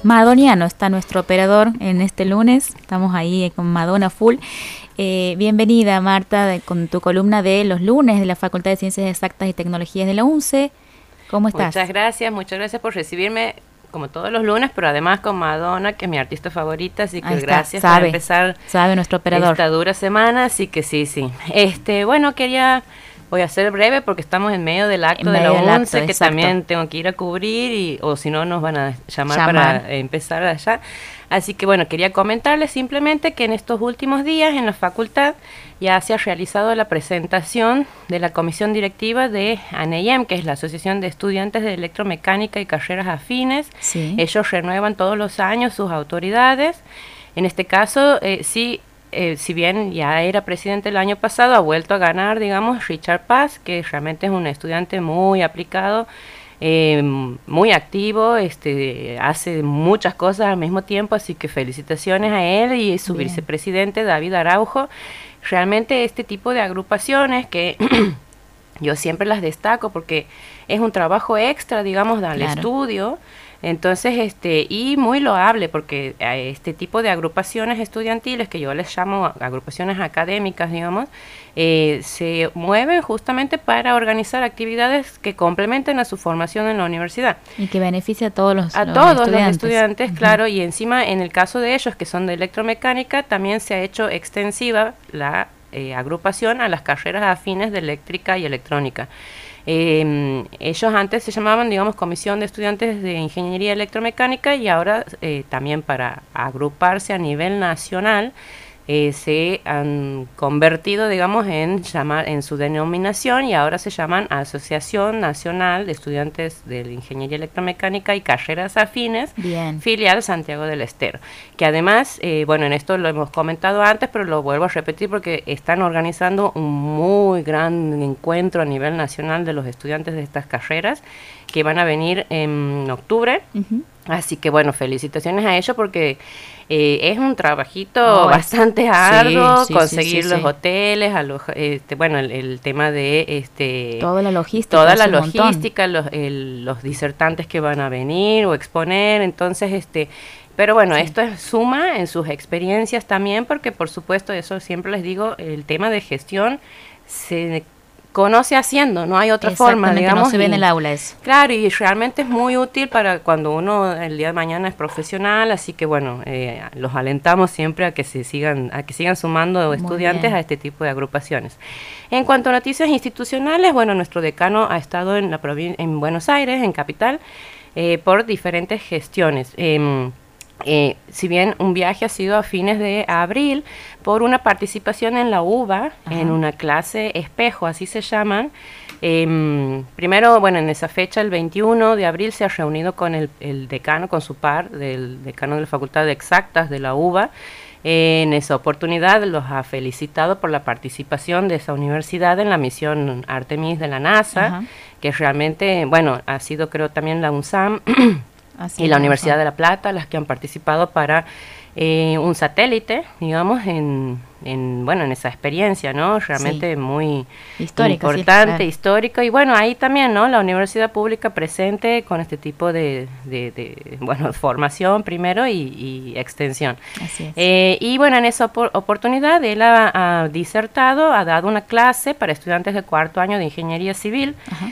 Madoniano está nuestro operador en este lunes. Estamos ahí con Madonna full. Bienvenida, Marta, con tu columna de los lunes de la Facultad de Ciencias Exactas y Tecnologías de la UNCE. ¿Cómo estás? Muchas gracias por recibirme como todos los lunes, pero además con Madonna, que es mi artista favorita, así que gracias por empezar nuestro operador. Esta dura semana, así que sí. Bueno, voy a ser breve porque estamos en medio del acto de la UNCE, que también tengo que ir a cubrir, o si no nos van a llamar para empezar allá. Así que bueno, quería comentarles simplemente que en estos últimos días en la facultad ya se ha realizado la presentación de la comisión directiva de ANEIEM, que es la Asociación de Estudiantes de Electromecánica y Carreras Afines. Sí. Ellos renuevan todos los años sus autoridades. En este caso, si bien ya era presidente el año pasado, ha vuelto a ganar, digamos, Richard Paz, que realmente es un estudiante muy aplicado, muy activo, hace muchas cosas al mismo tiempo, así que felicitaciones a él y su vicepresidente David Araujo. Realmente este tipo de agrupaciones que yo siempre las destaco porque es un trabajo extra, digamos, al estudio. Entonces, y muy loable porque este tipo de agrupaciones estudiantiles, que yo les llamo agrupaciones académicas, digamos, se mueven justamente para organizar actividades que complementen a su formación en la universidad. Y que beneficia a todos los estudiantes, claro, y encima en el caso de ellos que son de electromecánica, también se ha hecho extensiva la agrupación a las carreras afines de eléctrica y electrónica. Ellos antes se llamaban, digamos, Comisión de Estudiantes de Ingeniería Electromecánica, y ahora también para agruparse a nivel nacional se han convertido, digamos, en su denominación, y ahora se llaman Asociación Nacional de Estudiantes de Ingeniería Electromecánica y Carreras Afines, filial Santiago del Estero, que además, bueno, en esto lo hemos comentado antes, pero lo vuelvo a repetir porque están organizando un muy gran encuentro a nivel nacional de los estudiantes de estas carreras, que van a venir en octubre. Así que bueno, felicitaciones a ellos porque es un trabajito bastante arduo, conseguir los hoteles, bueno, el tema de toda la logística, los disertantes que van a venir o exponer. Entonces, pero bueno, esto suma en sus experiencias también, porque por supuesto, eso siempre les digo, el tema de gestión se conoce haciendo, no hay otra forma, digamos. No se ve en el aula eso. Claro, y realmente es muy útil para cuando uno el día de mañana es profesional, así que bueno, los alentamos siempre a que sigan sumando estudiantes a este tipo de agrupaciones. En cuanto a noticias institucionales, bueno, nuestro decano ha estado en Buenos Aires, en Capital, por diferentes gestiones. Si bien un viaje ha sido a fines de abril por una participación en la UBA, en una clase espejo, así se llaman. Primero, bueno, en esa fecha, el 21 de abril, se ha reunido con el decano, con su par, del decano de la Facultad de Exactas de la UBA. En esa oportunidad los ha felicitado por la participación de esa universidad en la misión Artemis de la NASA, que realmente, bueno, ha sido, creo, también la UNSAM y la Universidad de La Plata las que han participado para un satélite, digamos, en esa experiencia, ¿no? Realmente muy histórica, importante, histórica, y bueno, ahí también, ¿no? La universidad pública presente con este tipo de formación primero y extensión. Así es. Y bueno, en esa oportunidad él ha disertado, ha dado una clase para estudiantes de cuarto año de Ingeniería Civil,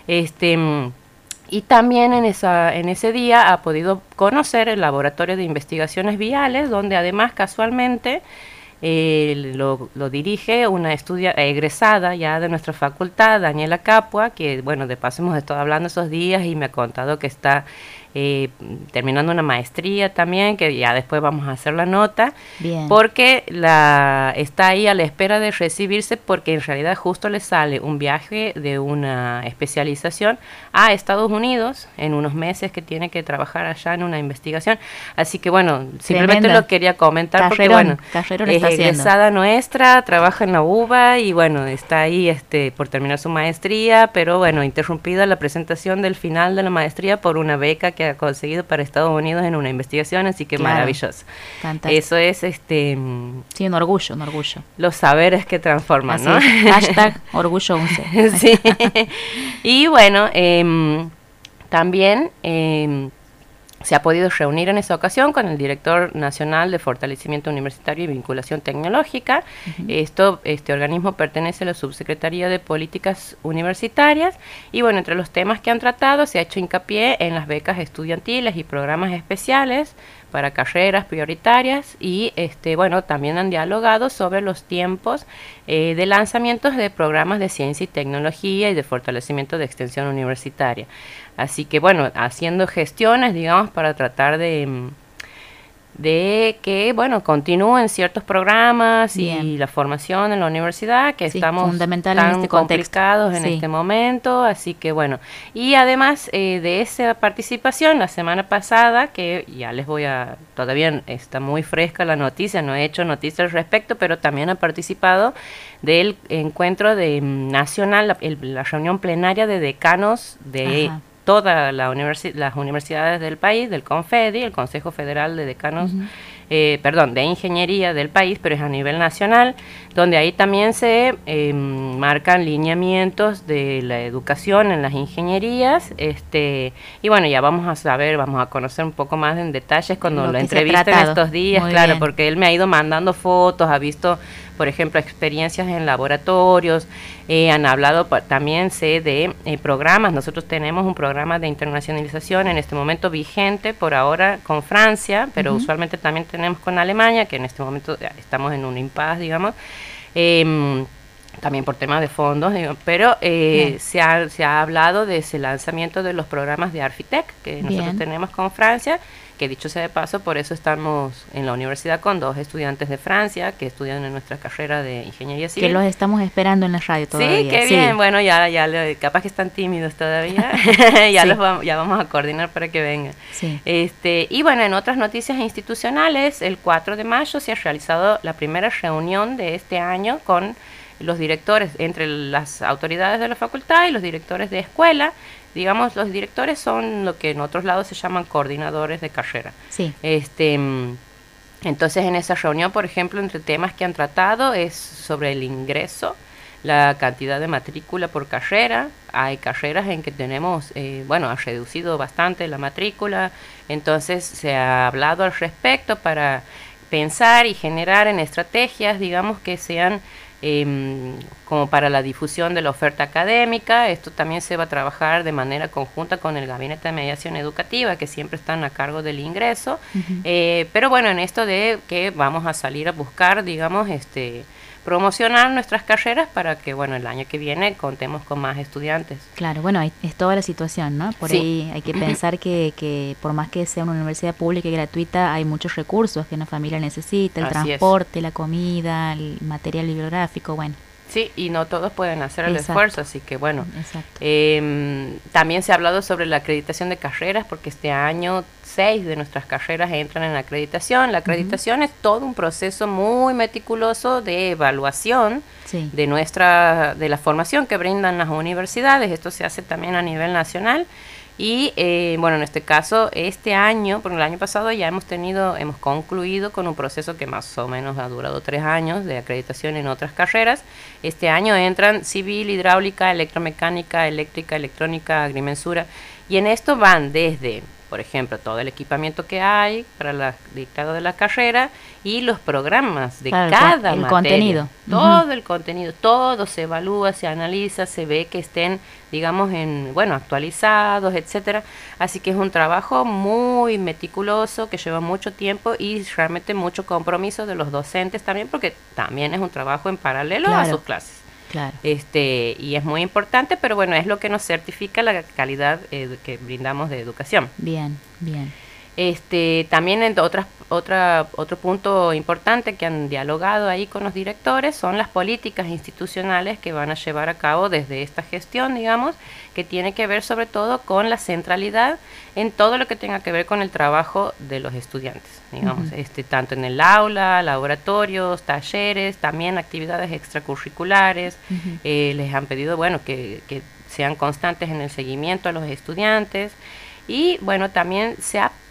y también en ese día ha podido conocer el Laboratorio de Investigaciones Viales, donde además casualmente lo dirige una egresada ya de nuestra facultad, Daniela Capua, que bueno, de paso hemos estado hablando esos días y me ha contado que está terminando una maestría también, que ya después vamos a hacer la nota. Bien. Porque está ahí a la espera de recibirse, porque en realidad justo le sale un viaje de una especialización a Estados Unidos en unos meses, que tiene que trabajar allá en una investigación. Así que bueno, simplemente lo quería comentar porque bueno, es egresada nuestra, trabaja en la UBA y bueno, está ahí por terminar su maestría, pero bueno, interrumpida la presentación del final de la maestría por una beca que ha conseguido para Estados Unidos en una investigación, así que maravilloso. Fantástico. Eso es sí, un orgullo. Los saberes que transforman, ¿no? Hashtag orgullo 11. Sí. Y bueno, también se ha podido reunir en esa ocasión con el director nacional de fortalecimiento universitario y vinculación tecnológica. Este organismo pertenece a la Subsecretaría de Políticas Universitarias y bueno, entre los temas que han tratado se ha hecho hincapié en las becas estudiantiles y programas especiales para carreras prioritarias y bueno, también han dialogado sobre los tiempos de lanzamientos de programas de ciencia y tecnología y de fortalecimiento de extensión universitaria. Así que bueno, haciendo gestiones, digamos, para tratar de que, bueno, continúen ciertos programas y la formación en la universidad, que estamos tan complicados en este momento, así que bueno. Y además de esa participación, la semana pasada, que ya les voy a, todavía está muy fresca la noticia, no he hecho noticia al respecto, pero también ha participado del encuentro nacional, la reunión plenaria de decanos de todas las universidades del país, del CONFEDI, el Consejo Federal de Decanos, de Ingeniería del país, pero es a nivel nacional, donde ahí también se marcan lineamientos de la educación en las ingenierías, y bueno, ya vamos a saber, vamos a conocer un poco más en detalles cuando lo entrevisten estos días, claro, porque él me ha ido mandando fotos, ha visto, por ejemplo, experiencias en laboratorios, han hablado también de programas. Nosotros tenemos un programa de internacionalización en este momento vigente por ahora con Francia, pero usualmente también tenemos con Alemania, que en este momento estamos en un impasse, digamos, también por temas de fondos, pero se ha hablado de ese lanzamiento de los programas de Arfitec que nosotros tenemos con Francia, que dicho sea de paso, por eso estamos en la universidad con 2 estudiantes de Francia que estudian en nuestra carrera de Ingeniería Civil. Que los estamos esperando en la radio todavía. Sí, qué bien. Bueno, ya capaz que están tímidos todavía. Ya vamos a coordinar para que vengan. Sí. Y bueno, en otras noticias institucionales, el 4 de mayo se ha realizado la primera reunión de este año con los directores, entre las autoridades de la facultad y los directores de escuela. Digamos, los directores son lo que en otros lados se llaman coordinadores de carrera. Sí. Entonces, en esa reunión, por ejemplo, entre temas que han tratado es sobre el ingreso, la cantidad de matrícula por carrera. Hay carreras en que tenemos, ha reducido bastante la matrícula, entonces se ha hablado al respecto para pensar y generar en estrategias, digamos, que sean como para la difusión de la oferta académica. Esto también se va a trabajar de manera conjunta con el Gabinete de Mediación Educativa, que siempre están a cargo del ingreso. Pero bueno, en esto de que vamos a salir a buscar, digamos, promocionar nuestras carreras para que, bueno, el año que viene contemos con más estudiantes. Claro, bueno, es toda la situación, ¿no? Por ahí hay que pensar que por más que sea una universidad pública y gratuita, hay muchos recursos que una familia necesita, el transporte, la comida, el material bibliográfico, bueno. Sí, y no todos pueden hacer el esfuerzo, así que bueno. También se ha hablado sobre la acreditación de carreras, porque este año 6 de nuestras carreras entran en acreditación. La acreditación es todo un proceso muy meticuloso de evaluación de la formación que brindan las universidades. Esto se hace también a nivel nacional. Y bueno, en este caso, este año, porque el año pasado ya hemos concluido con un proceso que más o menos ha durado 3 años de acreditación en otras carreras. Este año entran civil, hidráulica, electromecánica, eléctrica, electrónica, agrimensura, y en esto van desde, por ejemplo, todo el equipamiento que hay para el dictado de la carrera y los programas de cada materia. Contenido. Todo el contenido, todo se evalúa, se analiza, se ve que estén, digamos, actualizados, etcétera. Así que es un trabajo muy meticuloso que lleva mucho tiempo y realmente mucho compromiso de los docentes también, porque también es un trabajo en paralelo a sus clases. Claro. Y es muy importante, pero bueno, es lo que nos certifica la calidad que brindamos de educación. Bien, bien. También otro punto importante que han dialogado ahí con los directores son las políticas institucionales que van a llevar a cabo desde esta gestión, digamos, que tiene que ver sobre todo con la centralidad en todo lo que tenga que ver con el trabajo de los estudiantes, digamos, tanto en el aula, laboratorios, talleres, también actividades extracurriculares. Les han pedido, bueno, que sean constantes en el seguimiento a los estudiantes. Y bueno, también se ha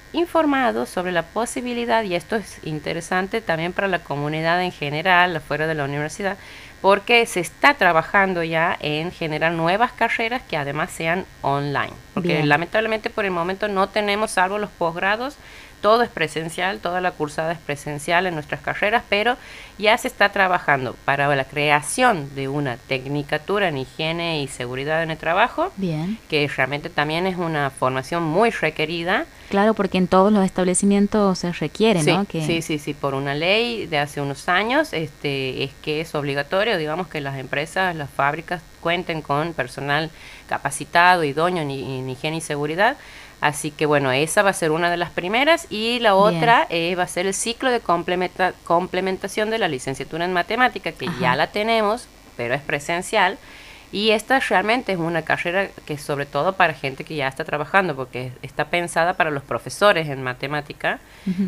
informados sobre la posibilidad, y esto es interesante también para la comunidad en general, afuera de la universidad, porque se está trabajando ya en generar nuevas carreras que además sean online. Porque lamentablemente por el momento no tenemos, salvo los posgrados, todo es presencial, toda la cursada es presencial en nuestras carreras, pero ya se está trabajando para la creación de una tecnicatura en higiene y seguridad en el trabajo, que realmente también es una formación muy requerida. Claro, porque en todos los establecimientos se requiere, sí, ¿no? Sí, por una ley de hace unos años es que es obligatorio, digamos, que las empresas, las fábricas cuenten con personal capacitado, idóneo en higiene y seguridad. Así que bueno, esa va a ser una de las primeras, y la otra va a ser el ciclo de complementación de la licenciatura en matemática, que ya la tenemos, pero es presencial, y esta realmente es una carrera que sobre todo para gente que ya está trabajando, porque está pensada para los profesores en matemática.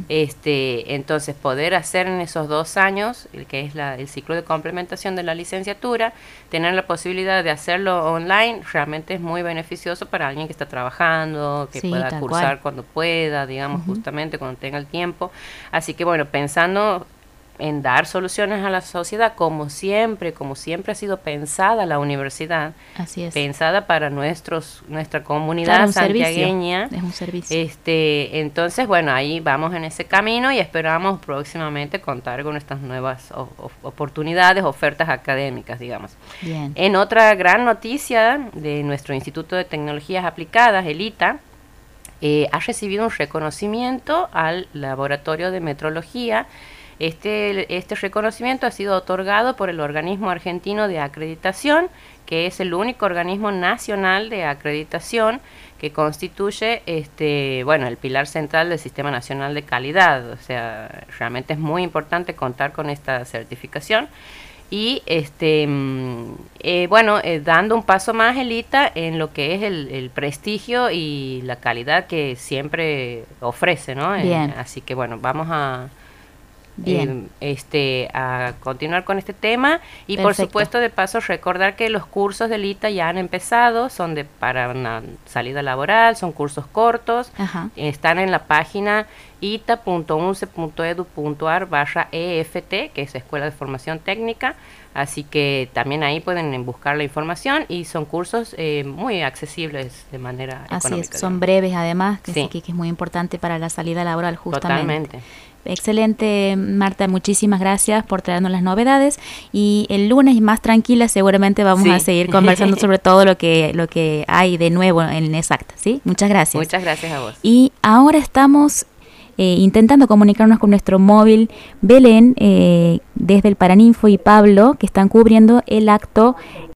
Entonces poder hacer en esos 2 años, que es el ciclo de complementación de la licenciatura, tener la posibilidad de hacerlo online, realmente es muy beneficioso para alguien que está trabajando, que pueda cursar cuando pueda, digamos, justamente cuando tenga el tiempo. Así que bueno, pensando en dar soluciones a la sociedad, como siempre ha sido pensada la universidad. Así es. Pensada para nuestra comunidad santiagueña. Es un servicio. Entonces, bueno, ahí vamos en ese camino y esperamos próximamente contar con estas nuevas oportunidades, ofertas académicas, digamos. Bien. En otra gran noticia de nuestro Instituto de Tecnologías Aplicadas, el ITA, ha recibido un reconocimiento al Laboratorio de Metrología. Este reconocimiento ha sido otorgado por el Organismo Argentino de Acreditación, que es el único organismo nacional de acreditación que constituye el pilar central del Sistema Nacional de Calidad. O sea, realmente es muy importante contar con esta certificación. Y dando un paso más el ITA en lo que es el prestigio y la calidad que siempre ofrece, ¿no? Así que bueno, vamos a continuar con este tema y Perfecto. Por supuesto de paso recordar que los cursos del ITA ya han empezado, son para una salida laboral, son cursos cortos. Están en la página ita.unce.edu.ar/EFT, que es Escuela de Formación Técnica, así que también ahí pueden buscar la información y son cursos muy accesibles de manera económica. Así es, son breves además, que es muy importante para la salida laboral justamente. Totalmente. Excelente, Marta, muchísimas gracias por traernos las novedades, y el lunes más tranquila seguramente vamos a seguir conversando sobre todo lo que hay de nuevo en Exacta, ¿sí? Muchas gracias. Muchas gracias a vos. Y ahora estamos intentando comunicarnos con nuestro móvil Belén, desde el Paraninfo y Pablo, que están cubriendo el acto